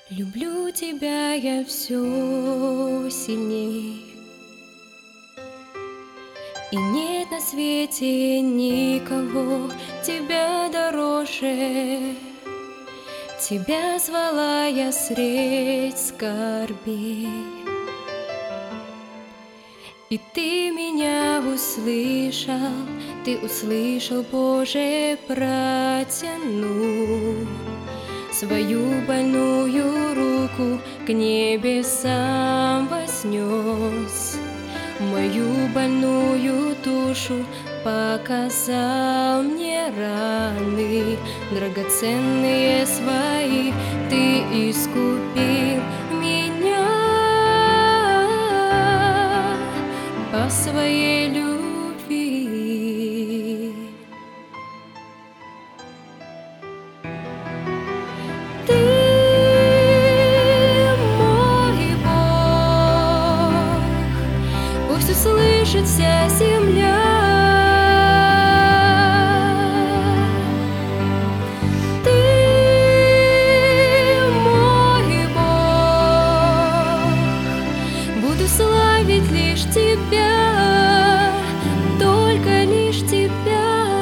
Люблю тебя я все сильней, и нет на свете никого тебя дороже. Тебя звала я средь скорбей, и ты меня услышал, ты услышал, Боже, протяну свою больную руку к небесам вознес, мою больную душу показал мне раны драгоценные свои, ты искупил меня по своей любви. Ты мой Бог, пусть услышит вся земля. Ты мой Бог, буду славить лишь тебя, только лишь тебя.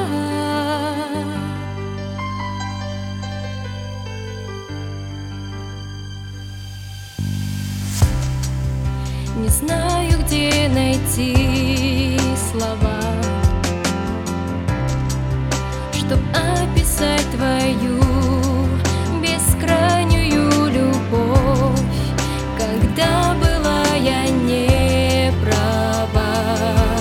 Не знаю, где найти слова, чтоб описать твою бескрайнюю любовь, когда была я не права.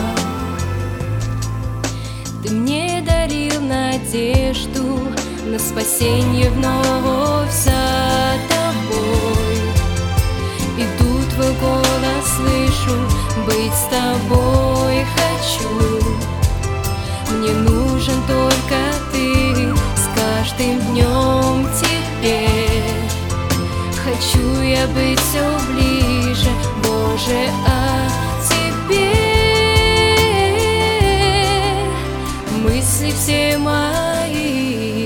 Ты мне дарил надежду на спасение вновь за тобой. Иду твой голос, слышу, быть с тобой хочу. Мне нужен только ты с каждым днем теперь. Хочу я быть все ближе, Боже, а теперь мысли все мои.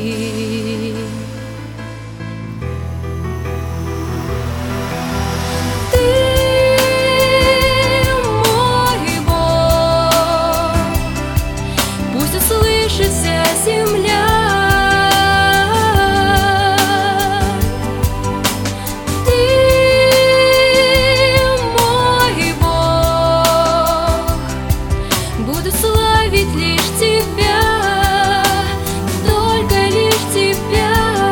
Вся земля, ты мой Бог, буду славить лишь тебя, только лишь тебя.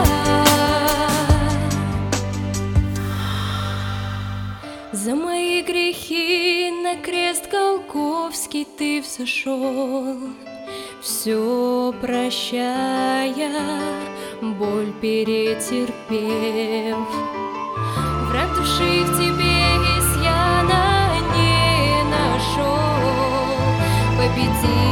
За мои грехи на крест Голгофский ты взошел, все прощая, боль перетерпев. Враг души в тебе изъяна не нашел, победил